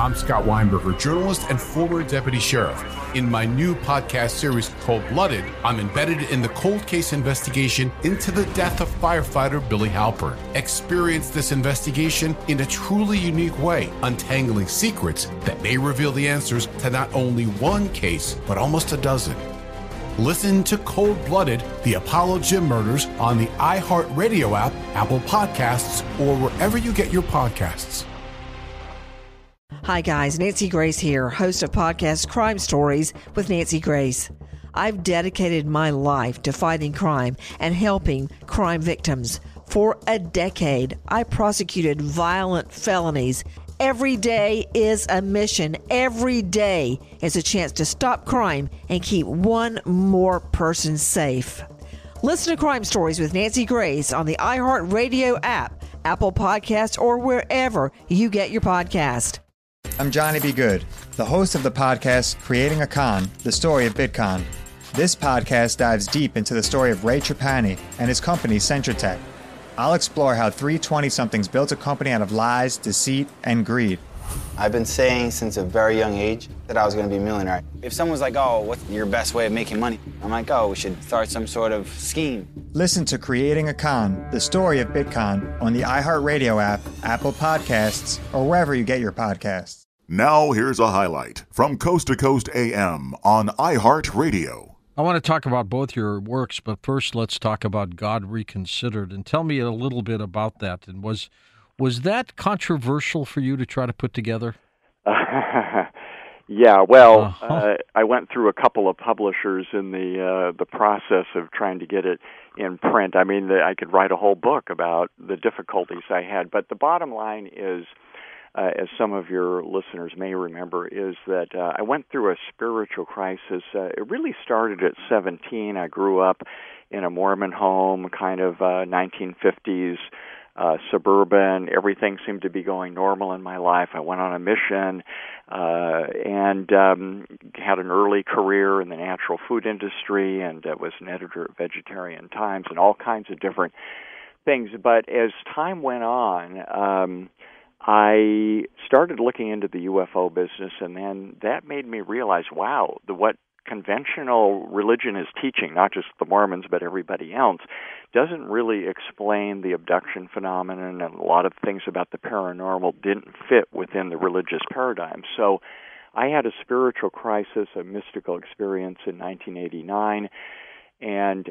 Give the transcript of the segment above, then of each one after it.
I'm Scott Weinberger, journalist and former deputy sheriff. In my new podcast series, Cold Blooded, I'm embedded in the cold case investigation into the death of firefighter Billy Halpern. Experience this investigation in a truly unique way, untangling secrets that may reveal the answers to not only one case, but almost a dozen. Listen to Cold Blooded, the Apollo Gym Murders on the iHeartRadio app, Apple Podcasts, or wherever you get your podcasts. Hi guys, Nancy Grace here, host of podcast Crime Stories with Nancy Grace. I've dedicated my life to fighting crime and helping crime victims. For a decade, I prosecuted violent felonies. Every day is a mission. Every day is a chance to stop crime and keep one more person safe. Listen to Crime Stories with Nancy Grace on the iHeartRadio app, Apple Podcasts, or wherever you get your podcast. I'm Johnny B. Good, the host of the podcast Creating a Con, the story of Bitcoin. This podcast dives deep into the story of Ray Trapani and his company Centratech. I'll explore how three 20-somethings built a company out of lies, deceit, and greed. I've been saying since a very young age that I was going to be a millionaire. If someone's like, oh, what's your best way of making money? I'm like, oh, we should start some sort of scheme. Listen to Creating a Con, the story of Bitcoin on the iHeartRadio app, Apple Podcasts, or wherever you get your podcasts. Now here's a highlight from Coast to Coast AM on iHeartRadio. I want to talk about both your works, but first let's talk about God Reconsidered. And tell me a little bit about that. And was that controversial for you to try to put together? Yeah, well, I went through a couple of publishers in the process of trying to get it in print. I mean, I could write a whole book about the difficulties I had. But the bottom line is, as some of your listeners may remember, is that I went through a spiritual crisis. It really started at 17. I grew up in a Mormon home, kind of 1950s, suburban. Everything seemed to be going normal in my life. I went on a mission and had an early career in the natural food industry and was an editor at Vegetarian Times and all kinds of different things. But as time went on, I started looking into the UFO business, and then that made me realize, wow, what conventional religion is teaching, not just the Mormons but everybody else, doesn't really explain the abduction phenomenon, and a lot of things about the paranormal didn't fit within the religious paradigm. So I had a spiritual crisis, a mystical experience in 1989, and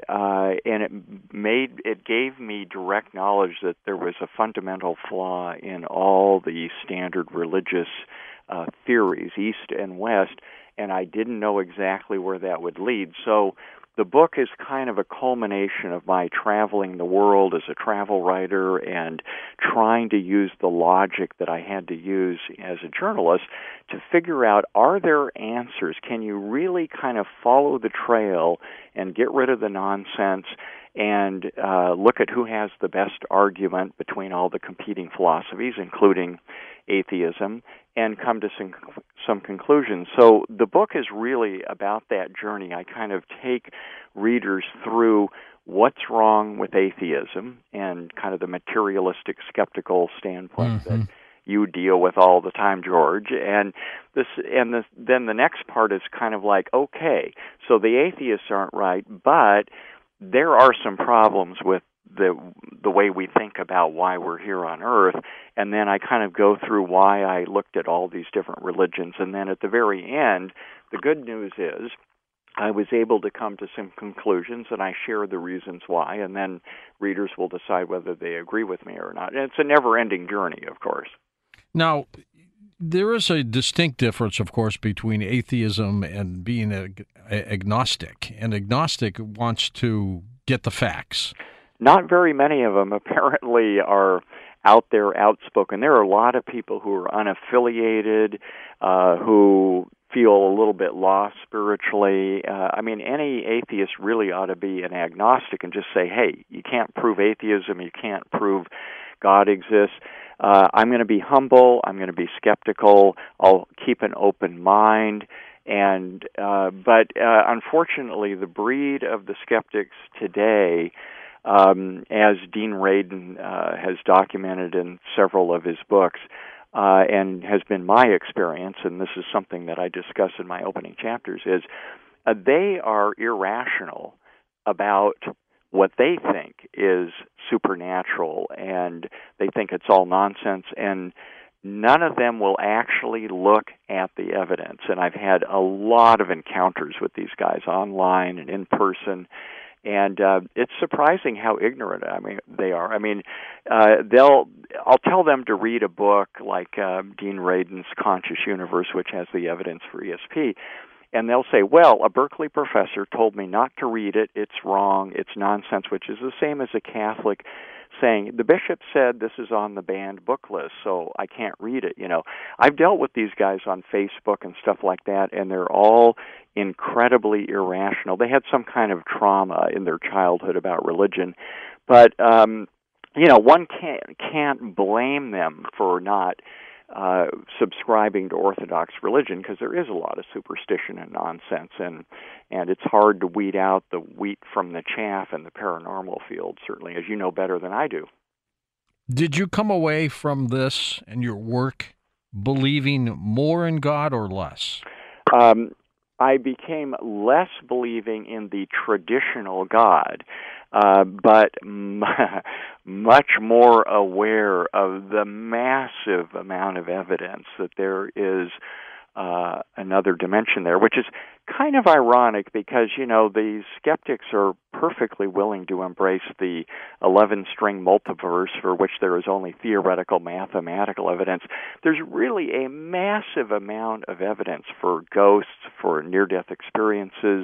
it gave me direct knowledge that there was a fundamental flaw in all the standard religious theories, East and West, and I didn't know exactly where that would lead. So the book is kind of a culmination of my traveling the world as a travel writer and trying to use the logic that I had to use as a journalist to figure out, are there answers? Can you really kind of follow the trail and get rid of the nonsense and look at who has the best argument between all the competing philosophies, including atheism, and come to some conclusions. So the book is really about that journey. I kind of take readers through what's wrong with atheism and kind of the materialistic, skeptical standpoint that you deal with all the time, George. And then the next part is kind of like, okay, so the atheists aren't right, but there are some problems with the way we think about why we're here on Earth, and then I kind of go through why I looked at all these different religions, and then at the very end, the good news is I was able to come to some conclusions, and I share the reasons why, and then readers will decide whether they agree with me or not. And it's a never-ending journey, of course. Now, there is a distinct difference, of course, between atheism and being agnostic. An agnostic wants to get the facts. Not very many of them apparently are out there outspoken. There are a lot of people who are unaffiliated, who feel a little bit lost spiritually. I mean, any atheist really ought to be an agnostic and just say, hey, you can't prove atheism, you can't prove God exists. I'm going to be humble, I'm going to be skeptical, I'll keep an open mind. But unfortunately, the breed of the skeptics today, as Dean Radin has documented in several of his books, and has been my experience, and this is something that I discuss in my opening chapters, is they are irrational about what they think is supernatural, and they think it's all nonsense, and none of them will actually look at the evidence. And I've had a lot of encounters with these guys online and in person, and it's surprising how ignorant they are. I'll tell them to read a book like Dean Radin's Conscious Universe, which has the evidence for ESP, and they'll say, well, a Berkeley professor told me not to read it, it's wrong, it's nonsense, which is the same as a Catholic saying, the bishop said this is on the banned book list, so I can't read it. I've dealt with these guys on Facebook and stuff like that, and they're all incredibly irrational. They had some kind of trauma in their childhood about religion, but one can't blame them for not subscribing to Orthodox religion, because there is a lot of superstition and nonsense, and it's hard to weed out the wheat from the chaff in the paranormal field, certainly, as you know better than I do. Did you come away from this and your work believing more in God or less? I became less believing in the traditional God, but much more aware of the massive amount of evidence that there is another dimension there, which is kind of ironic because, the skeptics are perfectly willing to embrace the 11-string multiverse for which there is only theoretical mathematical evidence. There's really a massive amount of evidence for ghosts, for near-death experiences,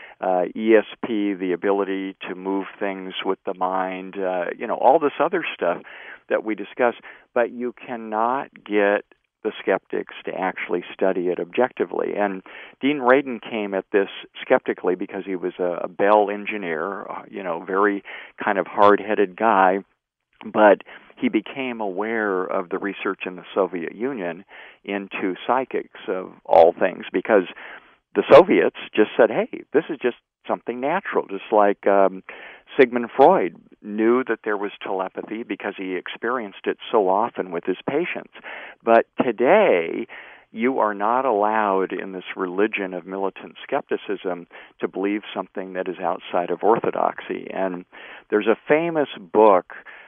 ESP, the ability to move things with the mind, all this other stuff that we discuss, but you cannot get the skeptics to actually study it objectively. And Dean Radin came at this skeptically because he was a Bell engineer, very kind of hard-headed guy, but he became aware of the research in the Soviet Union into psychics of all things, because the Soviets just said, hey, this is just something natural, just like Sigmund Freud knew that there was telepathy because he experienced it so often with his patients. But today, you are not allowed in this religion of militant skepticism to believe something that is outside of orthodoxy. And there's a famous book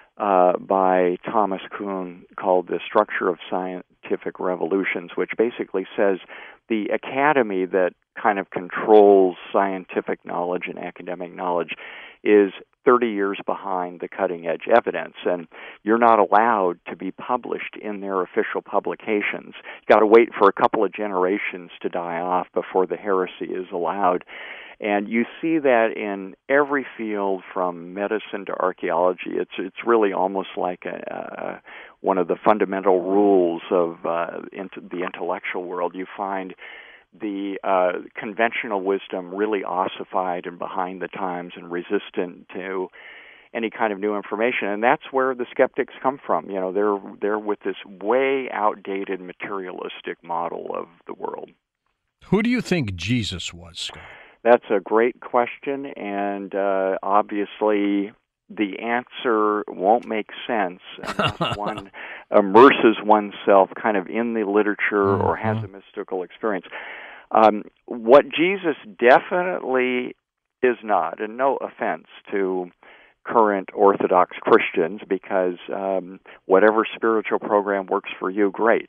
by Thomas Kuhn called The Structure of Scientific Revolutions, which basically says the academy that kind of controls scientific knowledge and academic knowledge is 30 years behind the cutting-edge evidence, and you're not allowed to be published in their official publications. You've got to wait for a couple of generations to die off before the heresy is allowed. And you see that in every field from medicine to archaeology. It's really almost like one of the fundamental rules of the intellectual world. You find the conventional wisdom really ossified and behind the times and resistant to any kind of new information, and that's where the skeptics come from. They're with this way outdated materialistic model of the world. Who do you think Jesus was, Scott? That's a great question, and obviously the answer won't make sense unless one immerses oneself kind of in the literature or has a mystical experience. What Jesus definitely is not, and no offense to current Orthodox Christians, because whatever spiritual program works for you, great.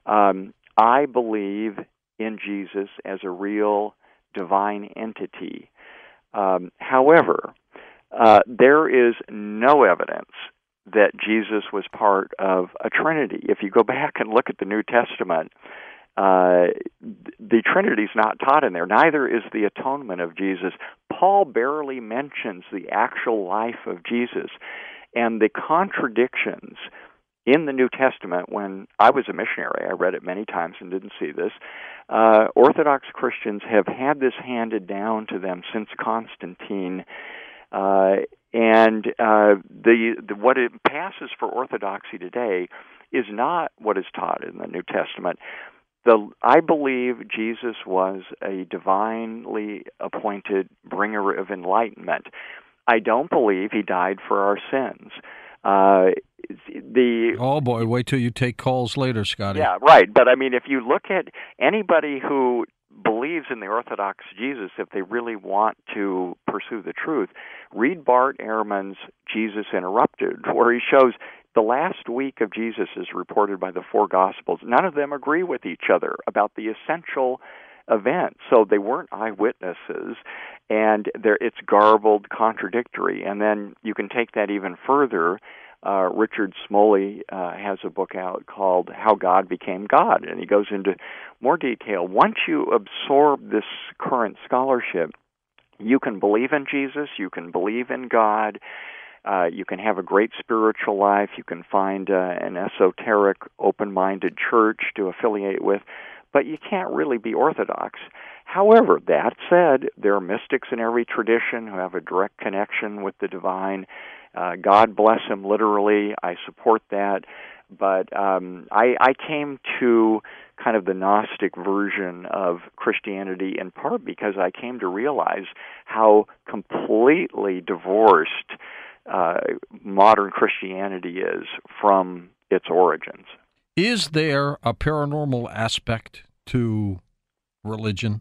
I believe in Jesus as a real divine entity. However, there is no evidence that Jesus was part of a Trinity. If you go back and look at the New Testament, the Trinity is not taught in there. Neither is the atonement of Jesus. Paul barely mentions the actual life of Jesus. And the contradictions in the New Testament, when I was a missionary, I read it many times and didn't see this, Orthodox Christians have had this handed down to them since Constantine, and what it passes for orthodoxy today is not what is taught in the New Testament. I believe Jesus was a divinely appointed bringer of enlightenment. I don't believe he died for our sins. Oh boy, wait till you take calls later, Scotty. Yeah, right. But I mean, if you look at anybody who believes in the Orthodox Jesus, if they really want to pursue the truth, read Bart Ehrman's Jesus Interrupted, where he shows the last week of Jesus is reported by the four Gospels. None of them agree with each other about the essential event. So they weren't eyewitnesses, and it's garbled, contradictory. And then you can take that even further. Richard Smoley has a book out called How God Became God, and he goes into more detail. Once you absorb this current scholarship, you can believe in Jesus, you can believe in God, you can have a great spiritual life, you can find an esoteric, open-minded church to affiliate with, but you can't really be Orthodox. However, that said, there are mystics in every tradition who have a direct connection with the divine. God bless him, literally. I support that. But I came to kind of the Gnostic version of Christianity in part because I came to realize how completely divorced modern Christianity is from its origins. Is there a paranormal aspect to religion?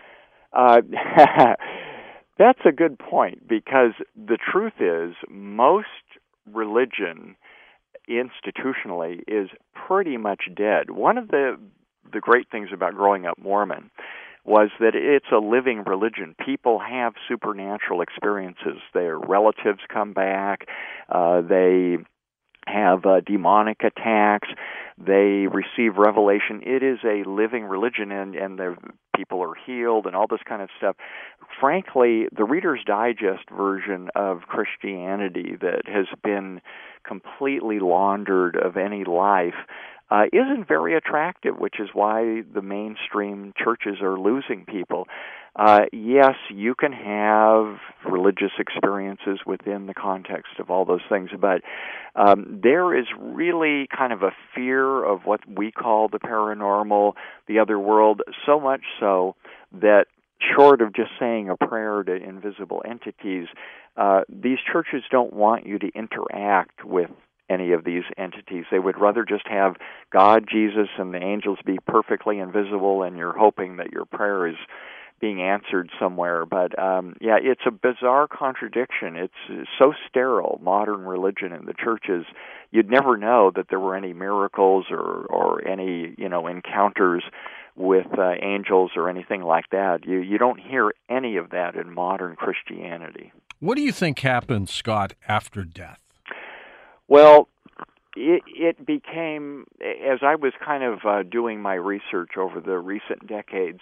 That's a good point, because the truth is most religion institutionally is pretty much dead. One of the great things about growing up Mormon was that it's a living religion. People have supernatural experiences. Their relatives come back. They have demonic attacks. They receive revelation. It is a living religion, and the people are healed and all this kind of stuff. Frankly, the Reader's Digest version of Christianity that has been completely laundered of any life isn't very attractive, which is why the mainstream churches are losing people. Yes, you can have religious experiences within the context of all those things, but there is really kind of a fear of what we call the paranormal, the other world, so much so that short of just saying a prayer to invisible entities, these churches don't want you to interact with any of these entities. They would rather just have God, Jesus, and the angels be perfectly invisible, and you're hoping that your prayer is being answered somewhere. But yeah, it's a bizarre contradiction. It's so sterile, modern religion in the churches. You'd never know that there were any miracles or any encounters with angels or anything like that. You don't hear any of that in modern Christianity. What do you think happens, Scott, after death? Well, it became, as I was kind of doing my research over the recent decades,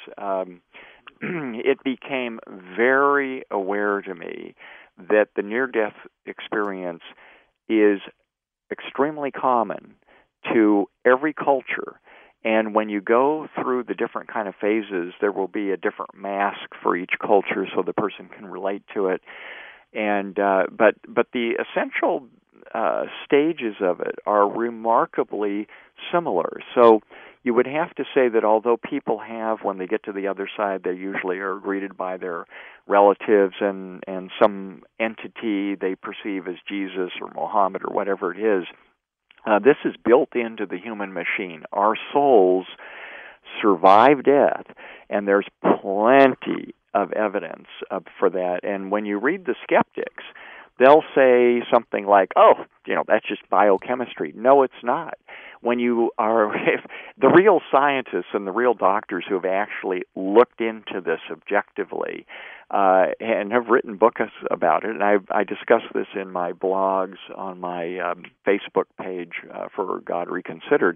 it became very aware to me that the near-death experience is extremely common to every culture. And when you go through the different kind of phases, there will be a different mask for each culture so the person can relate to it. And but the essential stages of it are remarkably similar. So you would have to say that although people have, when they get to the other side, they usually are greeted by their relatives and some entity they perceive as Jesus or Muhammad or whatever it is, this is built into the human machine. Our souls survive death, and there's plenty of evidence for that. And when you read the skeptics, they'll say something like, that's just biochemistry. No, it's not. When you are, if the real scientists and the real doctors who have actually looked into this objectively and have written books about it, and I discuss this in my blogs on my Facebook page for God Reconsidered,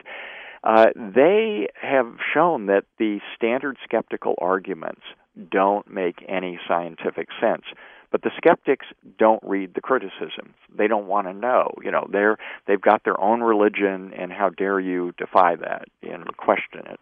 they have shown that the standard skeptical arguments don't make any scientific sense. But the skeptics don't read the criticisms. They don't want to know. They've got their own religion, and how dare you defy that and question it?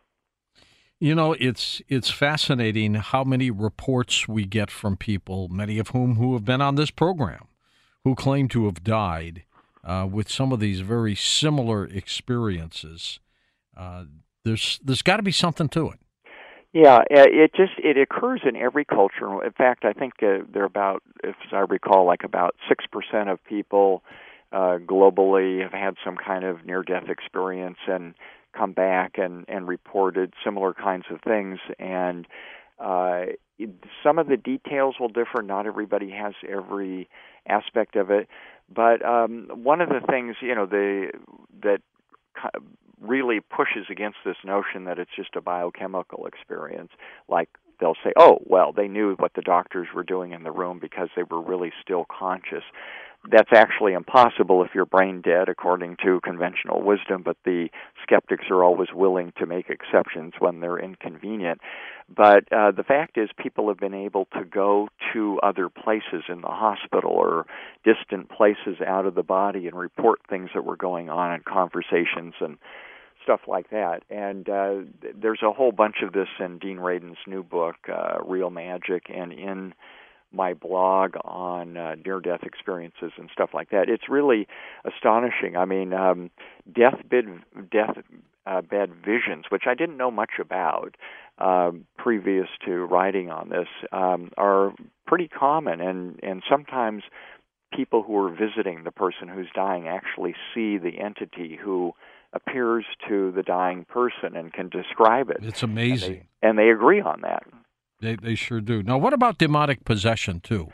It's fascinating how many reports we get from people, many of whom who have been on this program, who claim to have died with some of these very similar experiences. There's got to be something to it. Yeah, it occurs in every culture. In fact, I think they're about, if I recall, like about 6% of people globally have had some kind of near-death experience and come back and reported similar kinds of things. And some of the details will differ. Not everybody has every aspect of it. But one of the things, that really pushes against this notion that it's just a biochemical experience, like they'll say, oh, well, they knew what the doctors were doing in the room because they were really still conscious. That's actually impossible if you're brain dead, according to conventional wisdom, but the skeptics are always willing to make exceptions when they're inconvenient. But the fact is, people have been able to go to other places in the hospital or distant places out of the body and report things that were going on in conversations and stuff like that. And there's a whole bunch of this in Dean Radin's new book, Real Magic, and in my blog on near-death experiences and stuff like that. It's really astonishing. I mean, deathbed visions, which I didn't know much about previous to writing on this, are pretty common, and sometimes people who are visiting the person who's dying actually see the entity who appears to the dying person and can describe it. It's amazing. And they agree on that. They sure do. Now, what about demonic possession, too?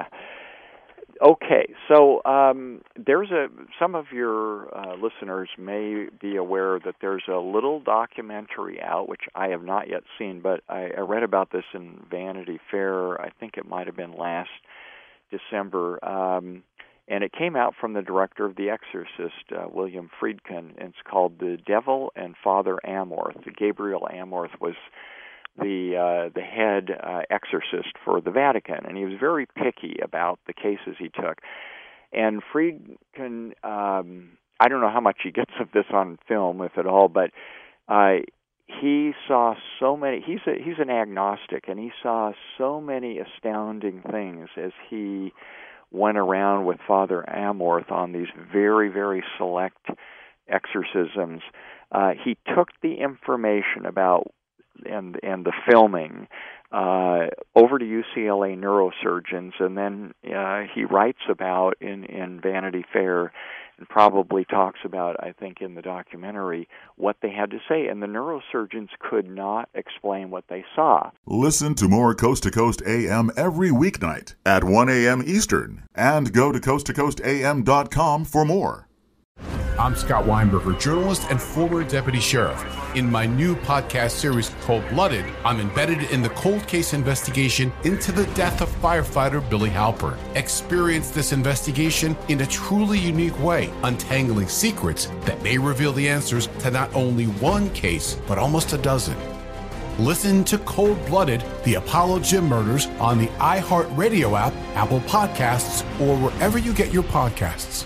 Okay, so some of your listeners may be aware that there's a little documentary out, which I have not yet seen, but I read about this in Vanity Fair. I think it might have been last December, and it came out from the director of The Exorcist, William Friedkin. It's called The Devil and Father Amorth. Gabriel Amorth was the head exorcist for the Vatican, and he was very picky about the cases he took. And Friedkin, I don't know how much he gets of this on film, if at all, but he saw so many. He's an agnostic, and he saw so many astounding things as he went around with Father Amorth on these very, very select exorcisms. He took the information about and the filming over to UCLA neurosurgeons, and then he writes about in Vanity Fair and probably talks about, I think, in the documentary, what they had to say, and the neurosurgeons could not explain what they saw. Listen to more Coast to Coast AM every weeknight at 1 a.m. Eastern, and go to coasttocoastam.com for more. I'm Scott Weinberger, journalist and former deputy sheriff. In my new podcast series, Cold-Blooded, I'm embedded in the cold case investigation into the death of firefighter Billy Halpern. Experience this investigation in a truly unique way, untangling secrets that may reveal the answers to not only one case, but almost a dozen. Listen to Cold-Blooded, the Apollo Gym Murders on the iHeartRadio app, Apple Podcasts, or wherever you get your podcasts.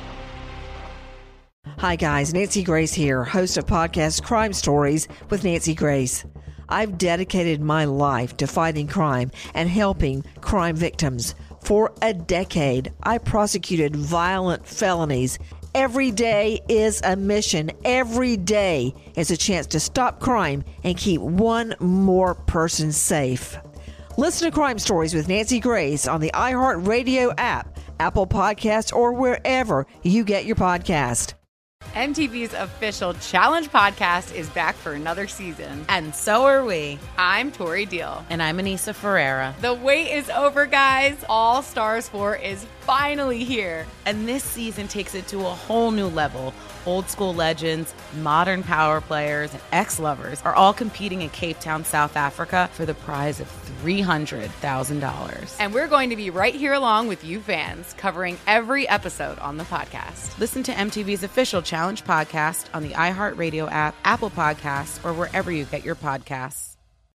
Hi guys, Nancy Grace here, host of podcast Crime Stories with Nancy Grace. I've dedicated my life to fighting crime and helping crime victims. For a decade, I prosecuted violent felonies. Every day is a mission. Every day is a chance to stop crime and keep one more person safe. Listen to Crime Stories with Nancy Grace on the iHeartRadio app, Apple Podcasts, or wherever you get your podcast. MTV's official Challenge podcast is back for another season. And so are we. I'm Tori Deal. And I'm Anissa Ferreira. The wait is over, guys. All Stars 4 is finally here. And this season takes it to a whole new level. Old school legends, modern power players, and ex-lovers are all competing in Cape Town, South Africa for the prize of $300,000. And we're going to be right here along with you fans, covering every episode on the podcast. Listen to MTV's official Challenge podcast on the iHeartRadio app, Apple Podcasts, or wherever you get your podcasts.